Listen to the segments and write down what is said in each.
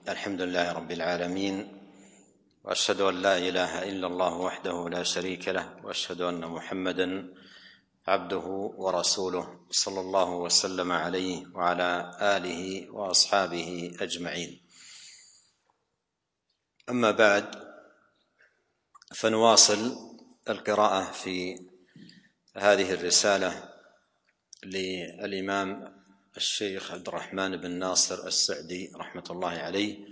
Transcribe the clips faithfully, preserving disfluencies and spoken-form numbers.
الحمد لله رب العالمين، وأشهد أن لا إله إلا الله وحده لا شريك له، وأشهد أن محمدًا عبده ورسوله صلى الله وسلم عليه وعلى آله وأصحابه أجمعين. أما بعد، فنواصل القراءة في هذه الرسالة للإمام الشيخ عبد الرحمن بن ناصر السعدي رحمة الله عليه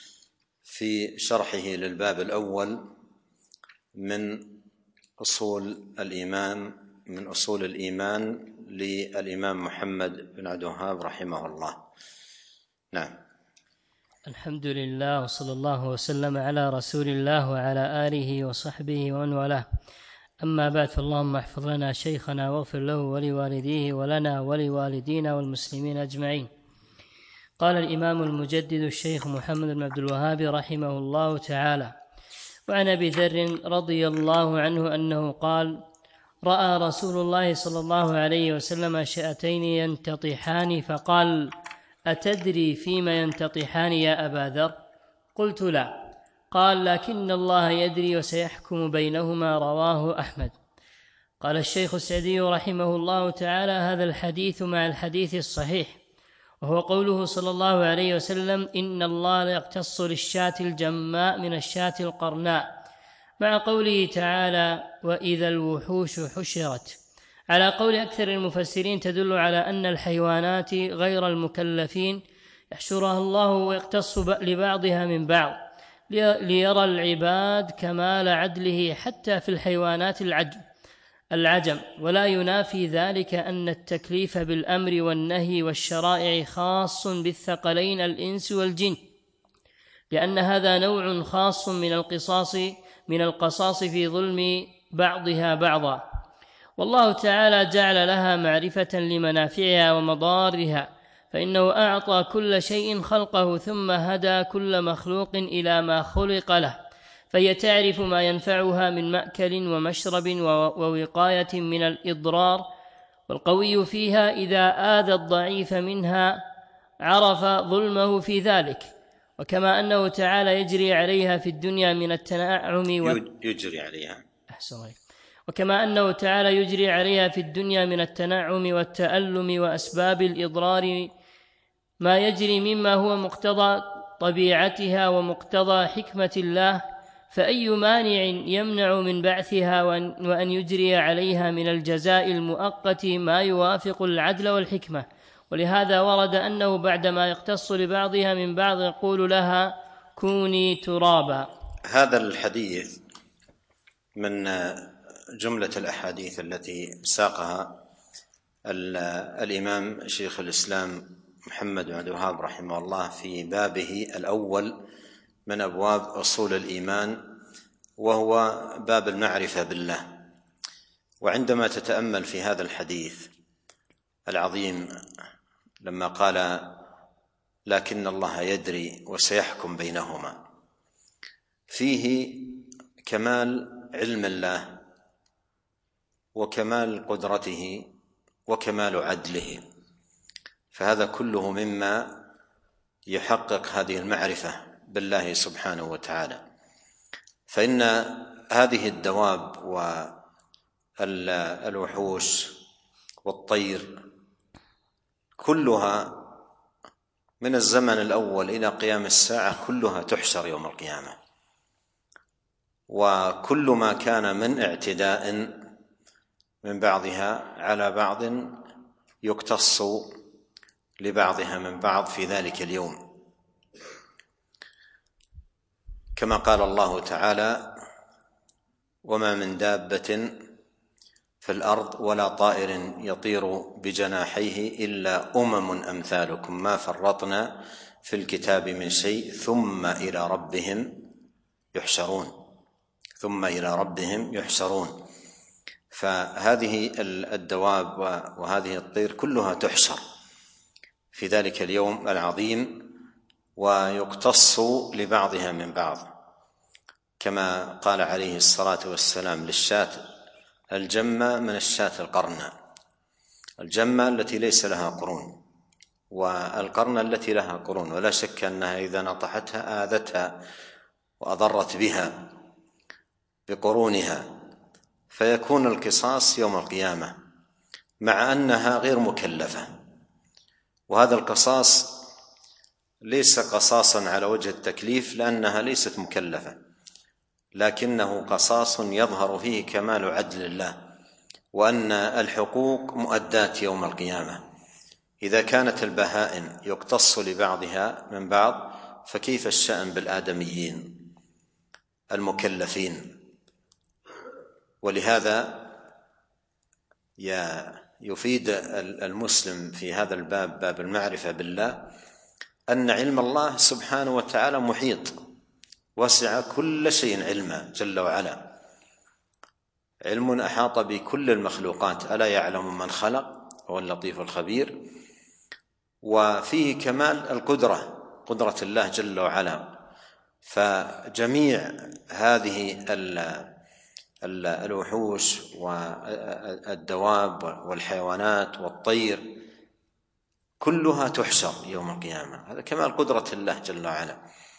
في شرحه للباب الأول من أصول الإيمان من أصول الإيمان للإمام محمد بن عبد الوهاب رحمه الله. نعم. الحمد لله، وصلى الله وسلم على رسول الله وعلى آله وصحبه ومن والاه. أما بعد، فاللهم احفظ لنا شيخنا واغفر له ولوالديه ولنا ولوالدينا والمسلمين أجمعين. قال الإمام المجدد الشيخ محمد بن عبد الوهاب رحمه الله تعالى: وعن أبي ذر رضي الله عنه أنه قال: رأى رسول الله صلى الله عليه وسلم شاتين ينتطحان فقال: أتدري فيما ينتطحان يا أبا ذر؟ قلت: لا. قال: لكن الله يدري وسيحكم بينهما. رواه أحمد. قال الشيخ السعدي رحمه الله تعالى: هذا الحديث مع الحديث الصحيح، وهو قوله صلى الله عليه وسلم: إن الله لا يقتص للشاة الجماء من الشاة القرناء، مع قوله تعالى: وإذا الوحوش حشرت، على قول أكثر المفسرين تدل على أن الحيوانات غير المكلفين يحشرها الله ويقتص لبعضها من بعض، ليرى العباد كمال عدله حتى في الحيوانات العجم العجم ولا ينافي ذلك أن التكليف بالأمر والنهي والشرائع خاص بالثقلين الإنس والجن، لأن هذا نوع خاص من القصاص من القصاص في ظلم بعضها بعضا، والله تعالى جعل لها معرفة لمنافعها ومضارها، فإنه أعطى كل شيء خلقه ثم هدى كل مخلوق إلى ما خلق له، فهي تعرف ما ينفعها من مأكل ومشرب ووقاية من الإضرار، والقوي فيها إذا آذى الضعيف منها عرف ظلمه في ذلك. وكما أنه تعالى يجري عليها في الدنيا من التنعم يجري عليها أحسن وكما أنه تعالى يجري عليها في الدنيا من التنعم والتألم وأسباب الإضرار ما يجري مما هو مقتضى طبيعتها ومقتضى حكمة الله، فأي مانع يمنع من بعثها وأن يجري عليها من الجزاء المؤقت ما يوافق العدل والحكمة؟ ولهذا ورد أنه بعدما يقتص لبعضها من بعض يقول لها: كوني ترابا. هذا الحديث من جملة الأحاديث التي ساقها الإمام شيخ الإسلام محمد بن عبد الوهاب رحمه الله في بابه الأول من أبواب أصول الإيمان، وهو باب المعرفة بالله. وعندما تتأمل في هذا الحديث العظيم لما قال: لكن الله يدري وسيحكم بينهما، فيه كمال علم الله وكمال قدرته وكمال عدله، فهذا كله مما يحقق هذه المعرفة بالله سبحانه وتعالى. فإن هذه الدواب والوحوش والطير كلها من الزمن الأول إلى قيام الساعة كلها تحشر يوم القيامة، وكل ما كان من اعتداء من بعضها على بعض يقتص لبعضها من بعض في ذلك اليوم، كما قال الله تعالى: وما من دابة في الأرض ولا طائر يطير بجناحيه إلا أمم أمثالكم ما فرطنا في الكتاب من شيء ثم إلى ربهم يحشرون ثم إلى ربهم يحشرون فهذه الدواب وهذه الطير كلها تحشر في ذلك اليوم العظيم ويقتص لبعضها من بعض، كما قال عليه الصلاة والسلام للشاة الجمة من الشاة القرناء، الجمة التي ليس لها قرون، والقرن التي لها قرون، ولا شك أنها إذا نطحتها آذتها وأضرت بها بقرونها، فيكون القصاص يوم القيامة، مع أنها غير مكلفة. وهذا القصاص ليس قصاصا على وجه التكليف لأنها ليست مكلفة، لكنه قصاص يظهر فيه كمال عدل الله، وأن الحقوق مؤداة يوم القيامة. إذا كانت البهائم يقتص لبعضها من بعض، فكيف الشأن بالآدميين المكلفين؟ ولهذا يفيد المسلم في هذا الباب، باب المعرفة بالله، أن علم الله سبحانه وتعالى محيط، وسع كل شيء علما جل وعلا، علم أحاط بكل المخلوقات. ألا يعلم من خلق هو اللطيف الخبير. وفيه كمال القدرة، قدرة الله جل وعلا. فجميع هذه الوحوش والدواب والحيوانات والطير كلها تحشر يوم القيامة، هذا كمال قدرة الله جل وعلا.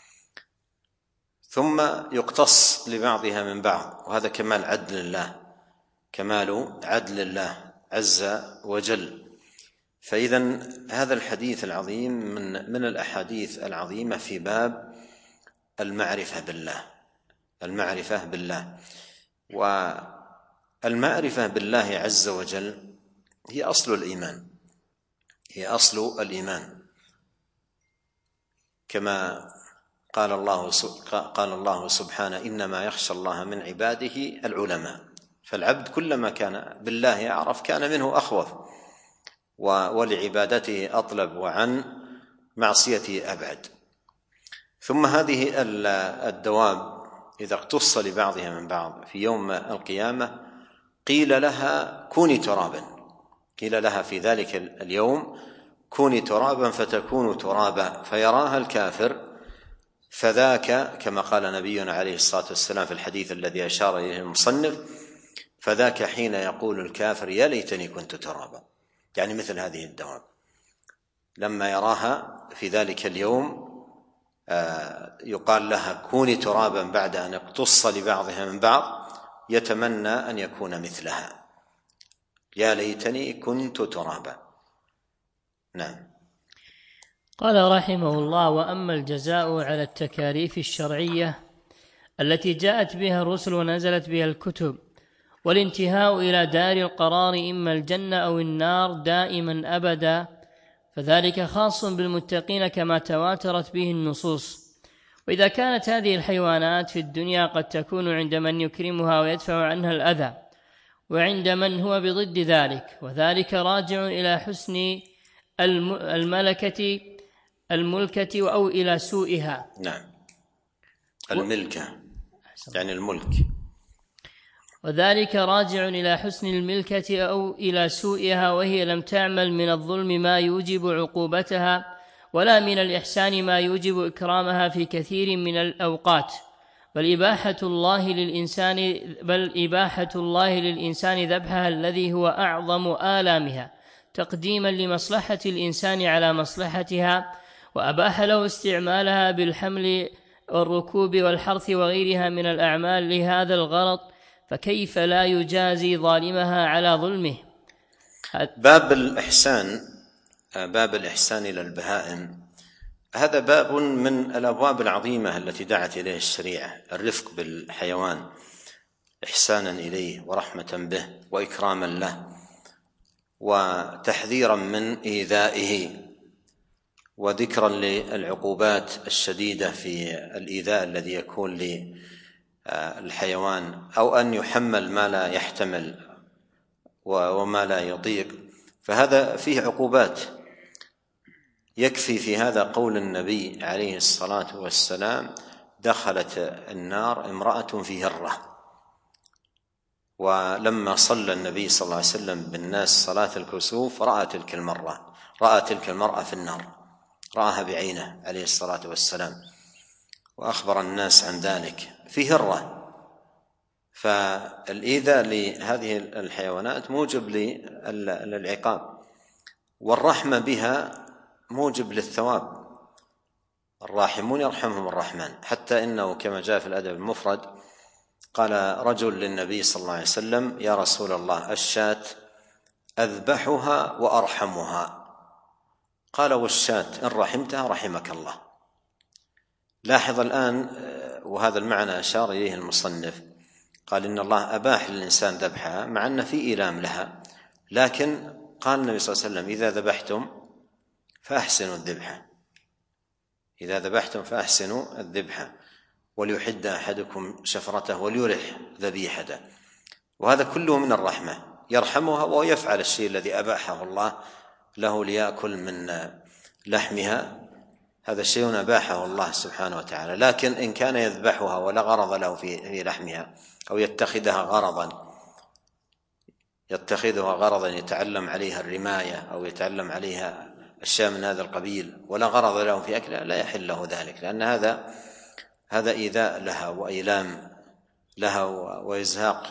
ثم يقتص لبعضها من بعض، وهذا كمال عدل الله، كمال عدل الله عز وجل. فإذا هذا الحديث العظيم من من الأحاديث العظيمة في باب المعرفة بالله، المعرفة بالله. والمعرفة بالله عز وجل هي أصل الإيمان، هي أصل الإيمان، كما قال الله قال الله سبحانه: إنما يخشى الله من عباده العلماء. فالعبد كلما كان بالله أعرف كان منه أخوف، ولعبادته أطلب، وعن معصيته أبعد. ثم هذه الدواب إذا اقتص لبعضها من بعض في يوم القيامة قيل لها كوني ترابا، قيل لها في ذلك اليوم كوني ترابا فتكون ترابا، فيراها الكافر، فذاك كما قال نبينا عليه الصلاة والسلام في الحديث الذي أشار إليه المصنف: فذاك حين يقول الكافر يا ليتني كنت ترابا. يعني مثل هذه الدواب لما يراها في ذلك اليوم يقال لها كوني ترابا بعد أن اقتص لبعضها من بعض، يتمنى أن يكون مثلها، يا ليتني كنت ترابا. نعم. قال رحمه الله: وأما الجزاء على التكاليف الشرعية التي جاءت بها الرسل ونزلت بها الكتب، والانتهاء إلى دار القرار إما الجنة أو النار دائما أبدا، فذلك خاص بالمتقين كما تواترت به النصوص. وإذا كانت هذه الحيوانات في الدنيا قد تكون عند من يكرمها ويدفع عنها الأذى، وعند من هو بضد ذلك، وذلك راجع إلى حسن الملكة الملكة أو إلى سوءها. نعم، الملكة يعني الملك. وذلك راجع إلى حسن الملكة أو إلى سوءها، وهي لم تعمل من الظلم ما يوجب عقوبتها، ولا من الإحسان ما يوجب إكرامها في كثير من الأوقات، بل إباحة الله للإنسان بل إباحة الله للإنسان ذبحها الذي هو أعظم آلامها تقديما لمصلحة الإنسان على مصلحتها، وأباح له استعمالها بالحمل والركوب والحرث وغيرها من الأعمال لهذا الغرض، فكيف لا يجازي ظالمها على ظلمه؟ باب الإحسان، باب الإحسان إلى البهائم، هذا باب من الأبواب العظيمة التي دعت إليه الشريعة، الرفق بالحيوان إحسانا إليه ورحمة به وإكراما له، وتحذيرا من إيذائه، وذكرا للعقوبات الشديدة في الإيذاء الذي يكون للحيوان، أو أن يحمل ما لا يحتمل وما لا يطيق، فهذا فيه عقوبات. يكفي في هذا قول النبي عليه الصلاة والسلام: دخلت النار امرأة في هرة. ولما صلى النبي صلى الله عليه وسلم بالناس صلاة الكسوف رأى تلك المرأة رأى تلك المرأة في النار، رآها بعينه عليه الصلاة والسلام، وأخبر الناس عن ذلك في هرة. فالإيذاء لهذه الحيوانات موجب للعقاب، والرحمة بها موجب للثواب، الراحمون يرحمهم الرحمن. حتى إنه كما جاء في الأدب المفرد قال رجل للنبي صلى الله عليه وسلم: يا رسول الله، الشاة أذبحها وأرحمها. قال: والشاة إن رحمتها رحمك الله. لاحظ الآن، وهذا المعنى أشار إليه المصنف، قال إن الله أباح للإنسان ذبحها مع أن في إيلام لها، لكن قال النبي صلى الله عليه وسلم: إذا ذبحتم فأحسنوا الذبحة، إذا ذبحتم فأحسنوا الذبحة، وليحد أحدكم شفرته وليرح ذبيحته. وهذا كله من الرحمة، يرحمها ويفعل الشيء الذي أباحه الله له ليأكل من لحمها، هذا الشيء أباحه الله سبحانه وتعالى. لكن إن كان يذبحها ولا غرض له في لحمها، أو يتخذها غرضا يتخذها غرضا يتعلم عليها الرماية أو يتعلم عليها أشياء من هذا القبيل ولا غرض له في أكلها، لا يحل له ذلك، لأن هذا هذا إيذاء لها وإيلام لها وإزهاق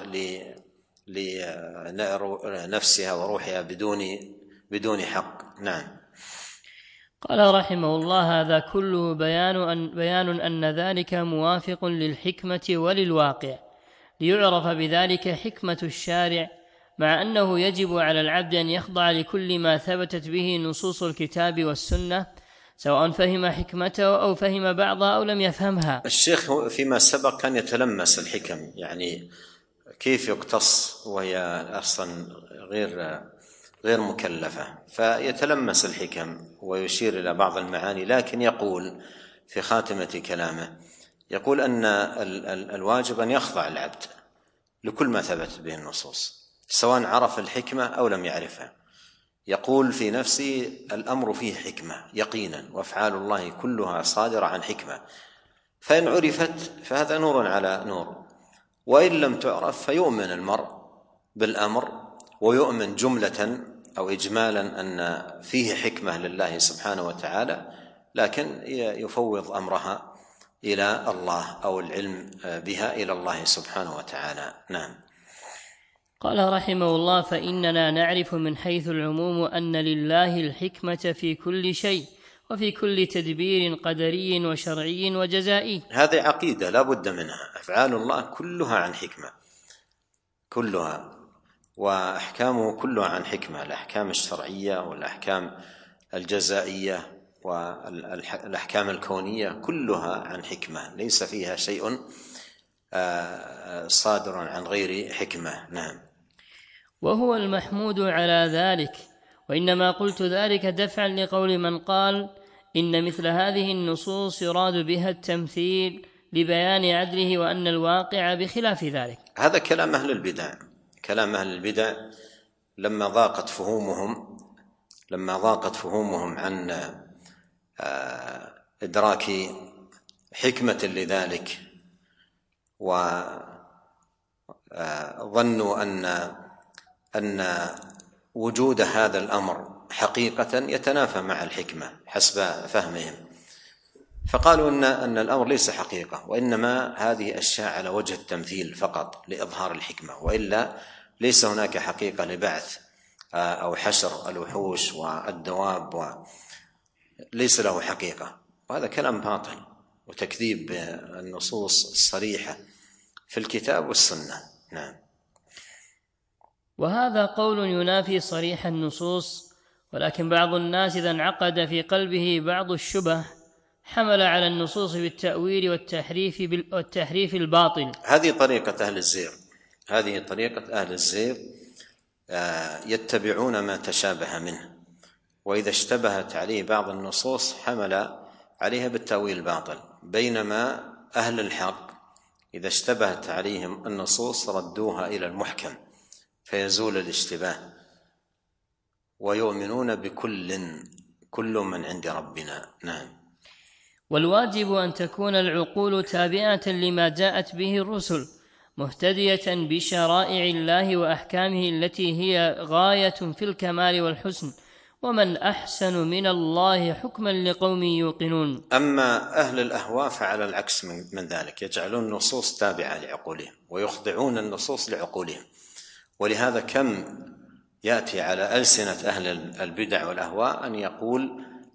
لنفسها وروحها بدون بدون حق. نعم. قال رحمه الله: هذا كله بيان أن, بيان أن ذلك موافق للحكمة وللواقع، ليعرف بذلك حكمة الشارع، مع أنه يجب على العبد أن يخضع لكل ما ثبتت به نصوص الكتاب والسنة، سواء فهم حكمته أو فهم بعضها أو لم يفهمها. الشيخ فيما سبق كان يتلمس الحكم، يعني كيف يقتص وهي أصلا غير غير مكلفة، فيتلمس الحكم ويشير إلى بعض المعاني، لكن يقول في خاتمة كلامه، يقول أن الواجب أن يخضع العبد لكل ما ثبت به النصوص، سواء عرف الحكمة أو لم يعرفها. يقول في نفسه: الأمر فيه حكمة يقينا، وأفعال الله كلها صادرة عن حكمة، فإن عرفت فهذا نور على نور، وإن لم تعرف فيؤمن المرء بالأمر ويؤمن جملة أو إجمالا أن فيه حكمة لله سبحانه وتعالى، لكن يفوض أمرها إلى الله أو العلم بها إلى الله سبحانه وتعالى. نعم. قال رحمه الله: فإننا نعرف من حيث العموم أن لله الحكمة في كل شيء وفي كل تدبير قدري وشرعي وجزائي. هذه عقيدة لا بد منها، أفعال الله كلها عن حكمة، كلها، وأحكامه كلها عن حكمة، الأحكام الشرعية والأحكام الجزائية والأحكام الكونية كلها عن حكمة، ليس فيها شيء صادر عن غير حكمة. نعم. وهو المحمود على ذلك، وإنما قلت ذلك دفعا لقول من قال إن مثل هذه النصوص يراد بها التمثيل لبيان عدله، وأن الواقع بخلاف ذلك. هذا كلام أهل البدع، كلام أهل البدع لما ضاقت فهومهم لما ضاقت فهومهم عن إدراك حكمة لذلك، وظنوا أن أن وجود هذا الأمر حقيقة يتنافى مع الحكمة حسب فهمهم، فقالوا أن أن الأمر ليس حقيقة، وإنما هذه أشياء على وجه التمثيل فقط لإظهار الحكمة، وإلا ليس هناك حقيقة لبعث أو حشر الوحوش والدواب، وليس له حقيقة. وهذا كلام باطل وتكذيب النصوص الصريحة في الكتاب والسنة. نعم. وهذا قول ينافي صريح النصوص، ولكن بعض الناس إذا انعقد في قلبه بعض الشبه حمل على النصوص بالتأويل والتحريف والتحريف الباطل. هذه طريقة أهل الزيغ، هذه طريقة أهل الزيغ، يتبعون ما تشابه منه، وإذا اشتبهت عليه بعض النصوص حمل عليها بالتأويل الباطل، بينما أهل الحق إذا اشتبهت عليهم النصوص ردوها إلى المحكم فيزول الاشتباه، ويؤمنون بكل كل من عند ربنا. نعم. والواجب أن تكون العقول تابعة لما جاءت به الرسل، مهتدية بشرائع الله وأحكامه التي هي غاية في الكمال والحسن، ومن أحسن من الله حكما لقوم يوقنون. أما أهل الأهواء فعلى العكس من ذلك، يجعلون النصوص تابعة لعقولهم ويخضعون النصوص لعقولهم، ولهذا كم يأتي على ألسنة أهل البدع والأهواء أن يقول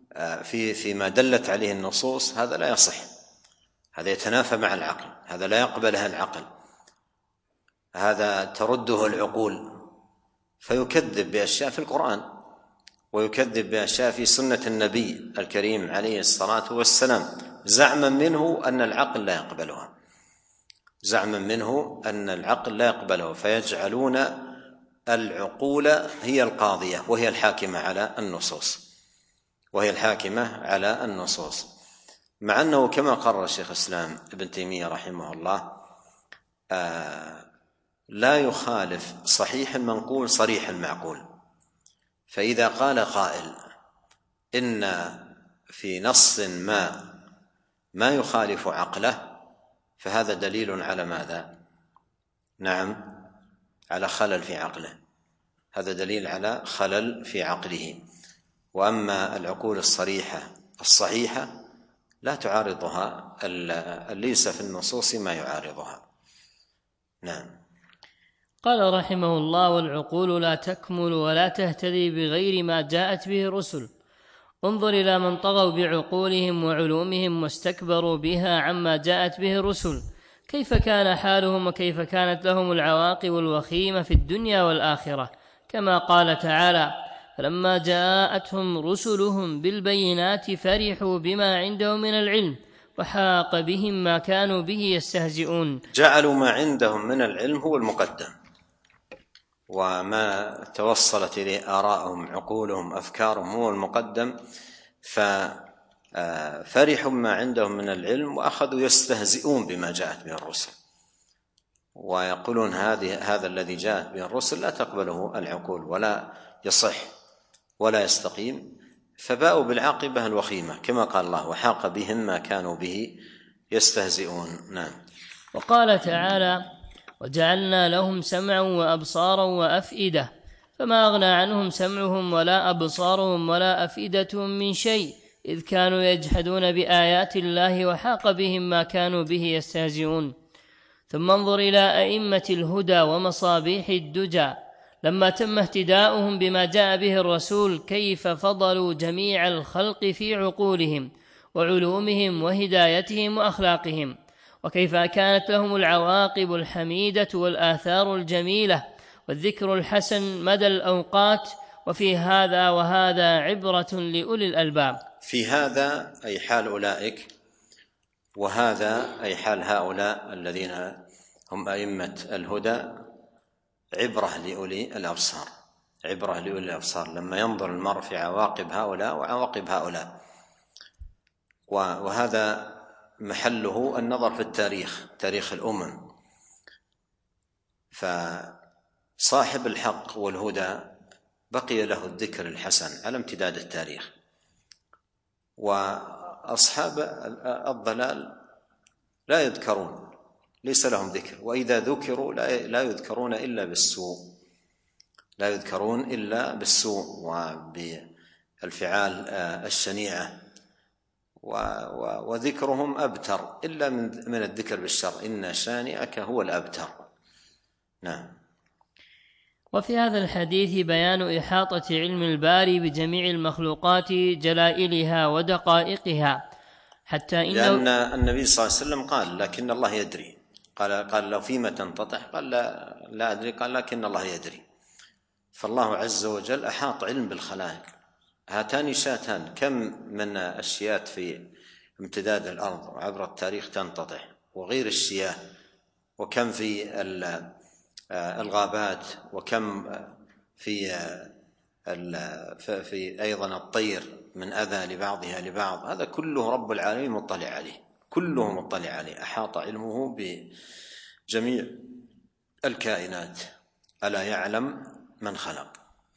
في فيما دلت عليه النصوص هذا لا يصح، هذا يتنافى مع العقل، هذا لا يقبلها العقل، هذا ترده العقول، فيكذب بأشياء في القرآن ويكذب بأشياء في سنة النبي الكريم عليه الصلاة والسلام، زعما منه أن العقل لا يقبلها، زعما منه أن العقل لا يقبله، فيجعلون العقول هي القاضية وهي الحاكمة على النصوص، وهي الحاكمة على النصوص، مع أنه كما قرر الشيخ الإسلام ابن تيمية رحمه الله آه لا يخالف صحيح المنقول صريح المعقول. فإذا قال قائل إن في نص ما ما يخالف عقله فهذا دليل على ماذا؟ نعم، على خلل في عقله، هذا دليل على خلل في عقله. وأما العقول الصريحة الصحيحة لا تعارضها، ليس في النصوص ما يعارضها. نعم. قال رحمه الله: والعقول لا تكمل ولا تهتدي بغير ما جاءت به الرسل. انظر إلى من طغوا بعقولهم وعلومهم واستكبروا بها عما جاءت به الرسل، كيف كان حالهم وكيف كانت لهم العواقب الوخيمة في الدنيا والآخرة، كما قال تعالى: فلما جاءتهم رسلهم بالبينات فرحوا بما عندهم من العلم وحاق بهم ما كانوا به يستهزئون. جعلوا ما عندهم من العلم هو المقدم، وما توصلت إليه آراءهم عقولهم أفكارهم هو المقدم، ففرحوا ما عندهم من العلم وأخذوا يستهزئون بما جاءت به الرسل، ويقولون هذه هذا الذي جاءت به الرسل لا تقبله العقول ولا يصح ولا يستقيم، فباءوا بالعاقبة الوخيمة كما قال الله: وحاق بهم ما كانوا به يستهزئون. نعم. وقال تعالى: وجعلنا لهم سمعا وأبصارا وأفئدة فما أغنى عنهم سمعهم ولا أبصارهم ولا أفئدتهم من شيء إذ كانوا يجحدون بآيات الله وحاق بهم ما كانوا به يستهزئون. ثم انظر إلى أئمة الهدى ومصابيح الدجى لما تم اهتداؤهم بما جاء به الرسول كيف فضلوا جميع الخلق في عقولهم وعلومهم وهدايتهم وأخلاقهم، وكيف كانت لهم العواقب الحميدة والآثار الجميلة والذكر الحسن مدى الأوقات. وفي هذا وهذا عبرة لأولي الألباب. في هذا أي حال أولئك، وهذا أي حال هؤلاء الذين هم أئمة الهدى، عبرة لأولي الأبصار، عبرة لأولي الأبصار لما ينظر المرء في عواقب هؤلاء وعواقب هؤلاء. وهذا محله النظر في التاريخ، تاريخ الأمم، فصاحب الحق والهدى بقي له الذكر الحسن على امتداد التاريخ، وأصحاب الضلال لا يذكرون، ليس لهم ذكر، وإذا ذكروا لا يذكرون إلا بالسوء، لا يذكرون إلا بالسوء وبالفعال الشنيعة، وذكرهم أبتر إلا من الذكر بالشر، إن شانئك هو الأبتر. نعم. وفي هذا الحديث بيان إحاطة علم الباري بجميع المخلوقات جلائلها ودقائقها، حتى إنه لأن النبي صلى الله عليه وسلم قال: لكن الله يدري. قال قال لو فيما تنتطح؟ قال لا, لا أدري. قال لكن الله يدري. فالله عز وجل أحاط علم بالخلائق. هاتان شاتان، كم من الشيات في امتداد الأرض وعبر التاريخ تنتطح، وغير الشياه، وكم في الغابات، وكم في في أيضا الطير من أذى لبعضها لبعض، هذا كله رب العالمين مطلع عليه، كله مطلع عليه، أحاط علمه بجميع الكائنات. ألا يعلم من خلق؟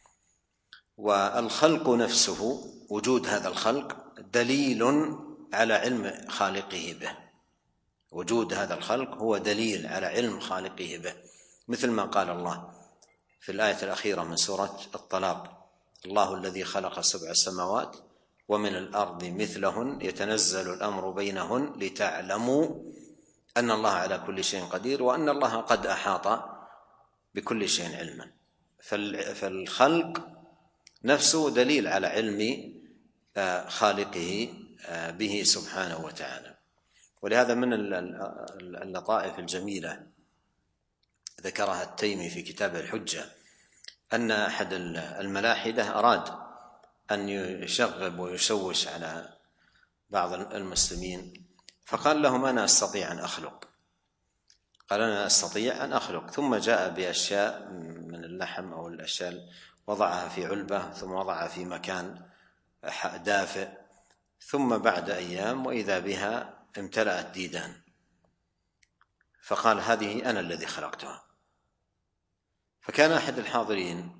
والخلق نفسه، وجود هذا الخلق دليل على علم خالقه به، وجود هذا الخلق هو دليل على علم خالقه به، مثل ما قال الله في الآية الأخيرة من سورة الطلاق: الله الذي خلق سبع سماوات ومن الأرض مثلهن يتنزل الأمر بينهن لتعلموا أن الله على كل شيء قدير وأن الله قد أحاط بكل شيء علما. فالخلق نفسه دليل على علم خالقه به سبحانه وتعالى. ولهذا من اللطائف الجميلة ذكرها التيمي في كتاب الحجة أن أحد الملاحدة أراد أن يشغب ويشوش على بعض المسلمين، فقال لهم: أنا أستطيع أن أخلق. قال: أنا أستطيع أن أخلق. ثم جاء بأشياء من اللحم أو الأشياء، وضعها في علبة، ثم وضعها في مكان دافئ، ثم بعد أيام وإذا بها امتلأت ديدان، فقال: هذه أنا الذي خلقتها. فكان أحد الحاضرين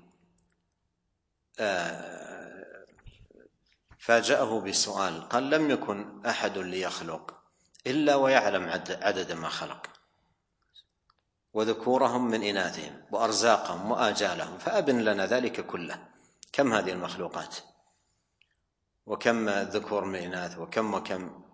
فاجأه بسؤال، قال: لم يكن أحد ليخلق إلا ويعلم عدد ما خلق، وذكورهم من إناثهم، وأرزاقهم وآجالهم، فأبن لنا ذلك كله. كم هذه المخلوقات، وكم الذكور من إناث، وكم وكم.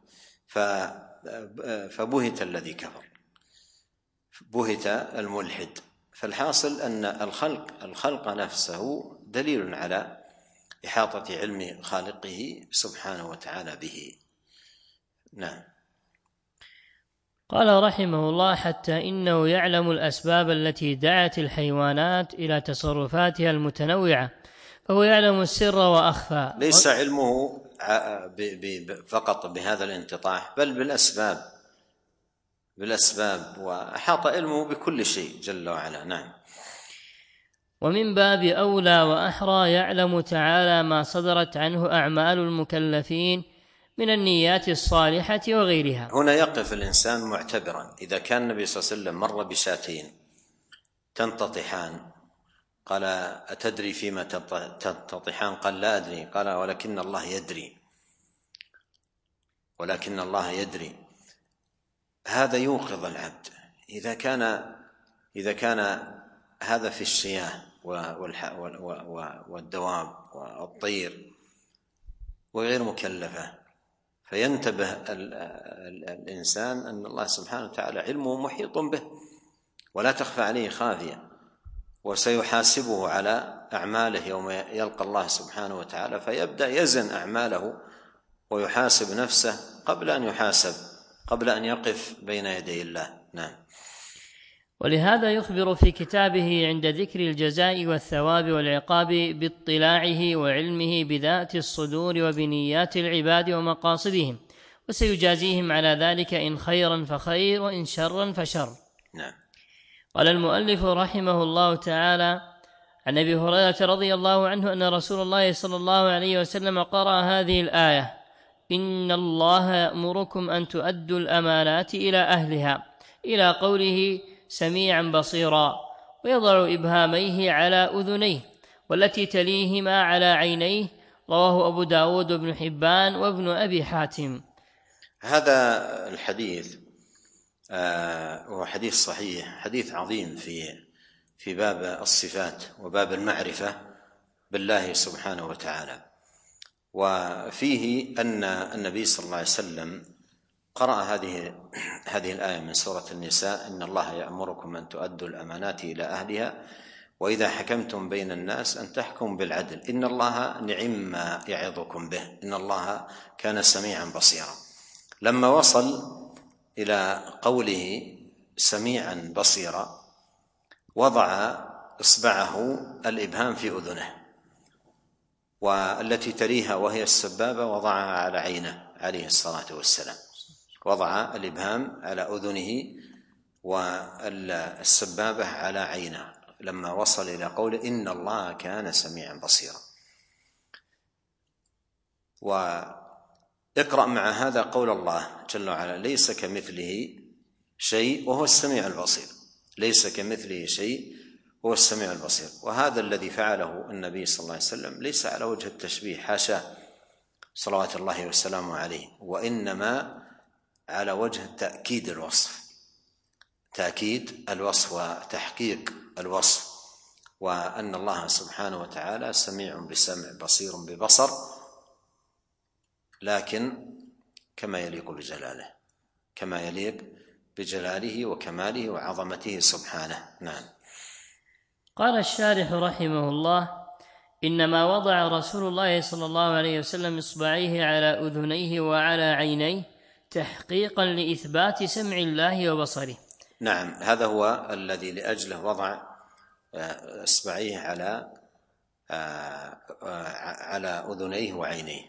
فبهت الذي كفر، بهت الملحد. فالحاصل أن الخلق الخلق نفسه دليل على إحاطة علم خالقه سبحانه وتعالى به. نعم. قال رحمه الله: حتى إنه يعلم الأسباب التي دعت الحيوانات إلى تصرفاتها المتنوعة، فهو يعلم السر وأخفى. ليس علمه فقط بهذا الانتطاح، بل بالأسباب بالأسباب وأحاط علمه بكل شيء جل وعلا. نعم. ومن باب أولى وأحرى يعلم تعالى ما صدرت عنه أعمال المكلفين من النيات الصالحة وغيرها. هنا يقف الإنسان معتبرا. إذا كان النبي صلى الله عليه وسلم مر بشاتين تنتطحان، قال: أتدري فيما تنتطحان؟ قال: لا أدري. قال: ولكن الله يدري، ولكن الله يدري. هذا يوقظ العبد. إذا كان إذا كان هذا في الشياه والدواب والطير وغير مكلفة، فينتبه الإنسان أن الله سبحانه وتعالى علمه محيط به ولا تخفى عليه خافية، وسيحاسبه على أعماله يوم يلقى الله سبحانه وتعالى، فيبدأ يزن أعماله ويحاسب نفسه قبل أن يحاسب، قبل أن يقف بين يدي الله. نعم. ولهذا يخبر في كتابه عند ذكر الجزاء والثواب والعقاب باطلاعه وعلمه بذات الصدور وبنيات العباد ومقاصدهم، وسيجازيهم على ذلك إن خيرا فخير وإن شرا فشر. نعم. قال المؤلف رحمه الله تعالى: عن أبي هريرة رضي الله عنه أن رسول الله صلى الله عليه وسلم قرأ هذه الآية: إن الله يأمركم أن تؤدوا الأمانات إلى أهلها، إلى قوله سميعا بصيرا، ويضع إبهاميه على أذنيه والتي تليهما على عينيه. رواه أبو داود وابن حبان وابن أبي حاتم. هذا الحديث هو حديث صحيح، حديث عظيم في في باب الصفات وباب المعرفة بالله سبحانه وتعالى. وفيه أن النبي صلى الله عليه وسلم قرأ هذه هذه الآية من سورة النساء: إن الله يأمركم أن تؤدوا الأمانات إلى أهلها وإذا حكمتم بين الناس أن تحكموا بالعدل إن الله نعم ما يعظكم به إن الله كان سميعا بصيرا. لما وصل إلى قوله سميعا بصيرا وضع إصبعه الإبهام في أذنه، والتي تليها وهي السبابة وضعها على عينه عليه الصلاة والسلام، وضع الإبهام على أذنه والسبابة على عينه لما وصل إلى قوله إن الله كان سميعا بصيرا. واقرأ مع هذا قول الله جل وعلا: ليس كمثله شيء وهو السميع البصير. ليس كمثله شيء وهو السميع البصير. وهذا الذي فعله النبي صلى الله عليه وسلم ليس على وجه التشبيه، حاشاه صلوات الله وسلامه عليه، وإنما على وجه تأكيد الوصف، تأكيد الوصف وتحقيق الوصف، وأن الله سبحانه وتعالى سميع بسمع بصير ببصر، لكن كما يليق بجلاله، كما يليق بجلاله وكماله وعظمته سبحانه. نعم. قال الشارح رحمه الله: إنما وضع رسول الله صلى الله عليه وسلم إصبعيه على أذنيه وعلى عينيه تحقيقا لإثبات سمع الله وبصره. نعم، هذا هو الذي لأجله وضع إصبعيه على على أذنيه وعينيه،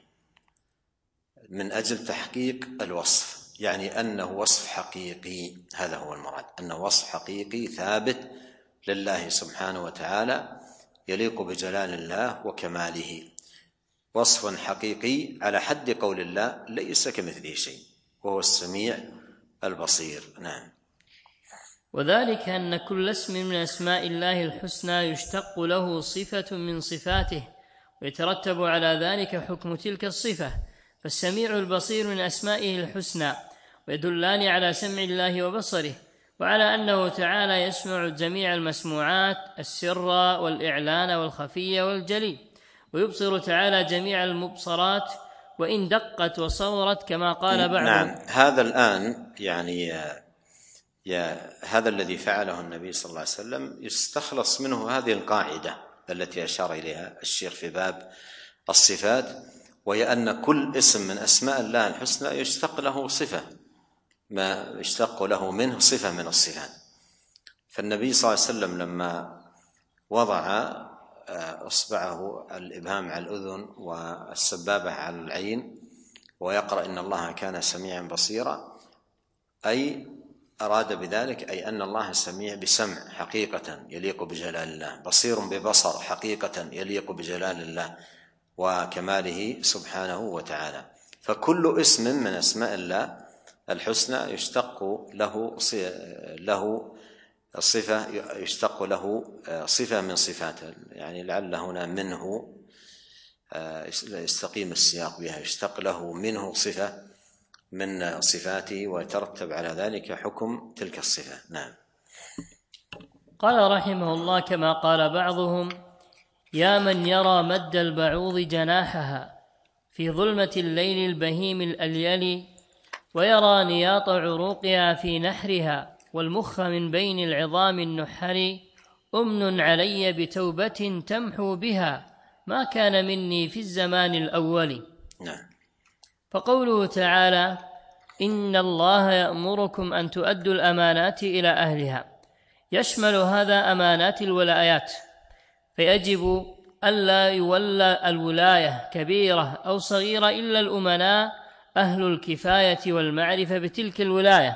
من أجل تحقيق الوصف، يعني أنه وصف حقيقي. هذا هو المراد، أنه وصف حقيقي ثابت لله سبحانه وتعالى يليق بجلال الله وكماله، وصف حقيقي على حد قول الله ليس كمثله شيء وهو السميع البصير. نعم. وذلك أن كل اسم من أسماء الله الحسنى يشتق له صفة من صفاته ويترتب على ذلك حكم تلك الصفة، فالسميع البصير من أسمائه الحسنى ويدلان على سمع الله وبصره، وعلى أنه تعالى يسمع جميع المسموعات السر والإعلان والخفي والجلي، ويبصر تعالى جميع المبصرات وإن دقت وصورت كما قال بعضهم. نعم، هذا الآن يعني يا هذا الذي فعله النبي صلى الله عليه وسلم يستخلص منه هذه القاعدة التي أشار إليها الشيخ في باب الصفات، وهي أن كل اسم من أسماء الله الحسنى يشتق له صفة، ما يشتق له منه صفة من الصفات. فالنبي صلى الله عليه وسلم لما وضع إصبعه الإبهام على الأذن والسبابة على العين ويقرأ إن الله كان سميعا بصيرا، أي أراد بذلك أي أن الله سميع بسمع حقيقة يليق بجلال الله، بصير ببصر حقيقة يليق بجلال الله وكماله سبحانه وتعالى. فكل اسم من أسماء الله الحسنى يشتق له له صفة يشتق له صفة من صفاته، يعني لعل هنا منه يستقيم السياق بها، يشتق له منه صفة من صفاته ويترتب على ذلك حكم تلك الصفة. نعم. قال رحمه الله: كما قال بعضهم: يا من يرى مد البعوض جناحها في ظلمة الليل البهيم الأليل، ويرى نياط عروقها في نحرها والمخ من بين العظام النحر، أمن علي بتوبة تمحو بها ما كان مني في الزمان الأول. نعم. فقوله تعالى: إن الله يأمركم أن تؤدوا الأمانات إلى أهلها، يشمل هذا أمانات الولايات، فيجب ألا يولى الولاية كبيرة أو صغيرة إلا الأمناء أهل الكفاية والمعرفة بتلك الولاية.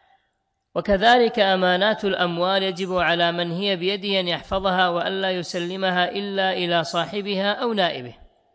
وكذلك أمانات الأموال يجب على من هي بيده أن يحفظها وألا يسلمها إلا إلى صاحبها أو نائبه.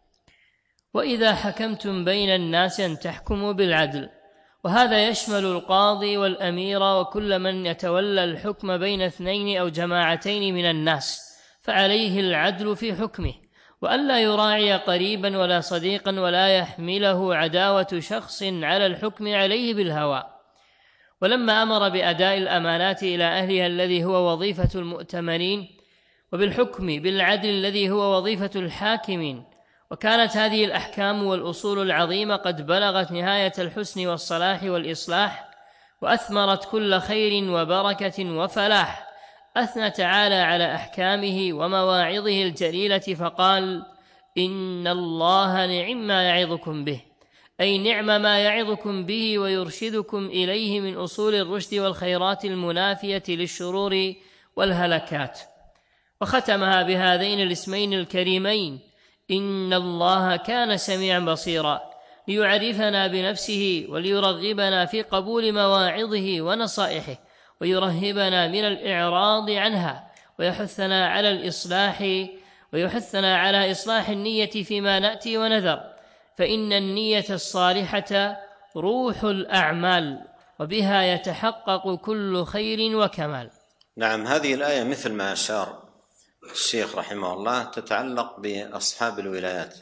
وإذا حكمتم بين الناس أن تحكموا بالعدل، وهذا يشمل القاضي والأمير وكل من يتولى الحكم بين اثنين أو جماعتين من الناس، فعليه العدل في حكمه، وألا يراعي قريبا ولا صديقا ولا يحمله عداوة شخص على الحكم عليه بالهوى. ولما أمر بأداء الأمانات إلى أهلها الذي هو وظيفة المؤتمرين، وبالحكم بالعدل الذي هو وظيفة الحاكمين، وكانت هذه الأحكام والأصول العظيمة قد بلغت نهاية الحسن والصلاح والإصلاح، وأثمرت كل خير وبركة وفلاح، أثنى تعالى على أحكامه ومواعظه الجليلة فقال: إن الله نعم ما يعظكم به، أي نعم ما يعظكم به ويرشدكم إليه من أصول الرشد والخيرات المنافية للشرور والهلكات. وختمها بهذين الاسمين الكريمين: إن الله كان سميعا بصيرا، ليعرفنا بنفسه وليرغبنا في قبول مواعظه ونصائحه، ويرهبنا من الإعراض عنها، ويحثنا على الإصلاح ويحثنا على إصلاح النية فيما نأتي ونذر، فإن النية الصالحة روح الأعمال، وبها يتحقق كل خير وكمال. نعم، هذه الآية مثل ما أشار الشيخ رحمه الله تتعلق بأصحاب الولايات،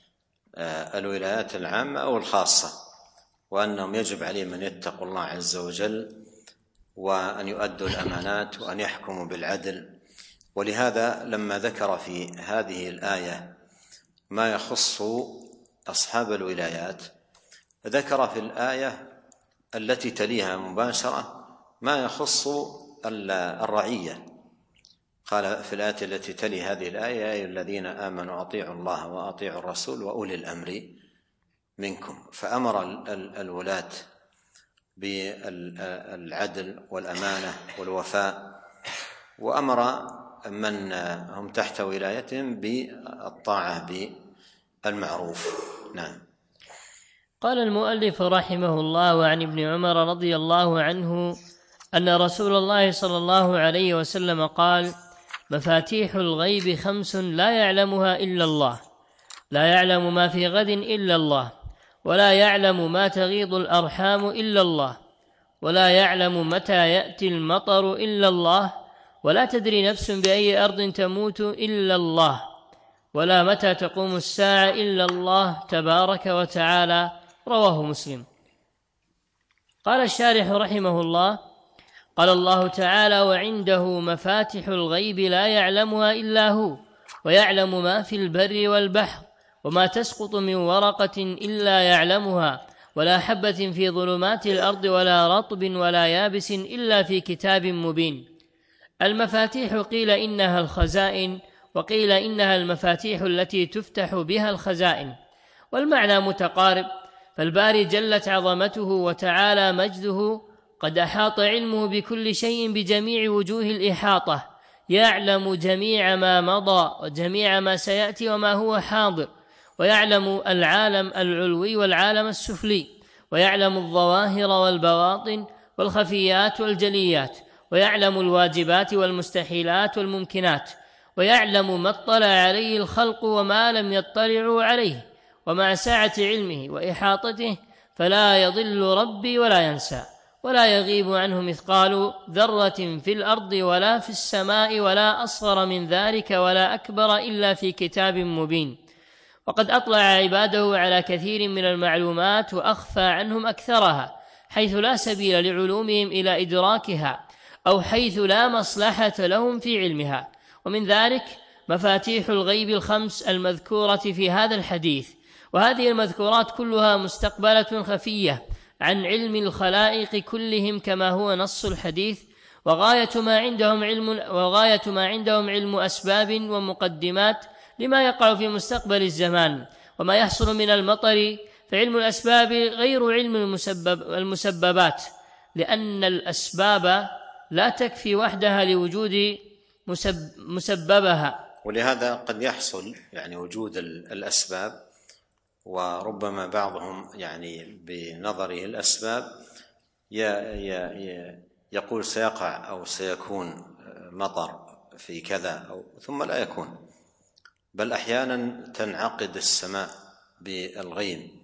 الولايات العامة أو الخاصة، وأنهم يجب عليهم أن يتقوا الله عز وجل وأن يؤدوا الأمانات وأن يحكموا بالعدل. ولهذا لما ذكر في هذه الآية ما يخص أصحاب الولايات، ذكر في الآية التي تليها مباشرة ما يخص الرعية، قال في الآية التي تلي هذه الآية: يا أيها الذين آمنوا أطيعوا الله وأطيعوا الرسول وأولي الأمر منكم. فأمر الولاة بالعدل والأمانة والوفاء، وأمر من هم تحت ولايتهم بالطاعة بالمعروف. نعم. قال المؤلف رحمه الله: عن ابن عمر رضي الله عنه أن رسول الله صلى الله عليه وسلم قال: مفاتيح الغيب خمس لا يعلمها إلا الله، لا يعلم ما في غد إلا الله، ولا يعلم ما تغيض الأرحام إلا الله، ولا يعلم متى يأتي المطر إلا الله، ولا تدري نفس بأي أرض تموت إلا الله، ولا متى تقوم الساعة إلا الله تبارك وتعالى. رواه مسلم. قال الشارح رحمه الله: قال الله تعالى: وعنده مفاتح الغيب لا يعلمها إلا هو، ويعلم ما في البر والبحر، وما تسقط من ورقة إلا يعلمها، ولا حبة في ظلمات الأرض ولا رطب ولا يابس إلا في كتاب مبين. المفاتيح قيل إنها الخزائن، وقيل إنها المفاتيح التي تفتح بها الخزائن، والمعنى متقارب، فالباري جلت عظمته وتعالى مجده قد أحاط علمه بكل شيء بجميع وجوه الإحاطة، يعلم جميع ما مضى وجميع ما سيأتي وما هو حاضر، ويعلم العالم العلوي والعالم السفلي، ويعلم الظواهر والبواطن والخفيات والجليات، ويعلم الواجبات والمستحيلات والممكنات، ويعلم ما اطلع عليه الخلق وما لم يطلعوا عليه، ومع سعة علمه وإحاطته فلا يضل ربي ولا ينسى، ولا يغيب عنه مثقال ذرة في الأرض ولا في السماء ولا أصغر من ذلك ولا أكبر إلا في كتاب مبين. وقد أطلع عباده على كثير من المعلومات وأخفى عنهم أكثرها، حيث لا سبيل لعلومهم إلى إدراكها، أو حيث لا مصلحة لهم في علمها. ومن ذلك مفاتيح الغيب الخمس المذكورة في هذا الحديث، وهذه المذكورات كلها مستقبلة خفية عن علم الخلائق كلهم كما هو نص الحديث، وغاية ما عندهم علم وغاية ما عندهم علم أسباب ومقدمات لما يقع في مستقبل الزمان وما يحصل من المطر، فعلم الأسباب غير علم المسبب المسببات، لأن الأسباب لا تكفي وحدها لوجود مسب مسببها. ولهذا قد يحصل يعني وجود الأسباب، وربما بعضهم يعني بنظره الأسباب يقول سيقع أو سيكون مطر في كذا أو ثم لا يكون، بل أحيانا تنعقد السماء بالغيم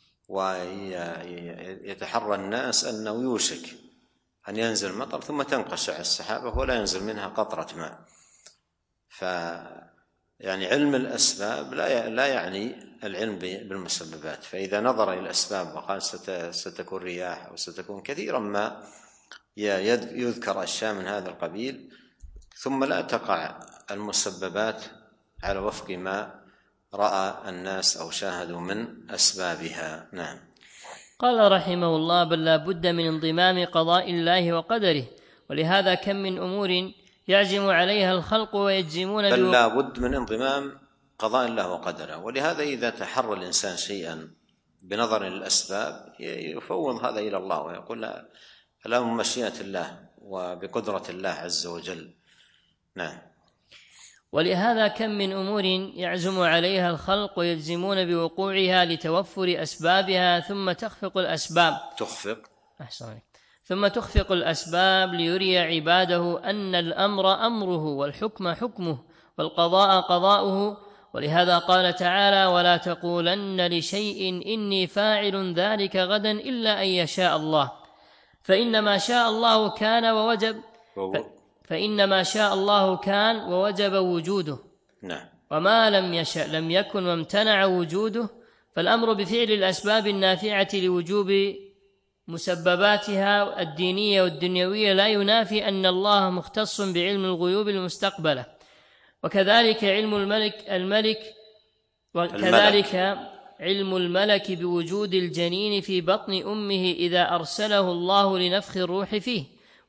ويتحرى الناس أنه يوشك أن ينزل مطر، ثم تنقشع السحابة ولا ينزل منها قطرة ماء. ف يعني علم الأسباب لا يعني العلم بالمسببات. فإذا نظر إلى الأسباب وقال ستكون رياح أو ستكون كثيرا ما يذكر أشياء من هذا القبيل، ثم لا تقع المسببات على وفق ما رأى الناس أو شاهدوا من أسبابها. نعم. قال رحمه الله: بل لا بد من انضمام قضاء الله وقدره، ولهذا كم من أمور يعزم عليها الخلق ويجزمون بل لا بد من انضمام قضاء الله وقدره، ولهذا إذا تحرى الإنسان شيئا بنظر للأسباب يفوض هذا إلى الله ويقول لا الأمر مشيئة الله وبقدرة الله عز وجل. نعم. ولهذا كم من أمور يعزم عليها الخلق ويجزمون بوقوعها لتوفر أسبابها، ثم تخفق الأسباب تخفق أحسن ثم تخفق الأسباب ليري عباده أن الأمر أمره والحكم حكمه والقضاء قضاؤه. ولهذا قال تعالى: ولا تقولن لشيء إني فاعل ذلك غدا إلا أن يشاء الله، فإنما شاء الله كان ووجب فإنما شاء الله كان ووجب وجوده. نعم. وما لم يشأ لم يكن وامتنع وجوده. فالأمر بفعل الأسباب النافعة لوجوب مسبباتها الدينية والدنيوية لا ينافي أن الله مختص بعلم الغيوب المستقبلة، وكذلك علم الملك الملك وكذلك الملك. علم الملك بوجود الجنين في بطن أمه إذا أرسله الله لنفخ الروح فيه،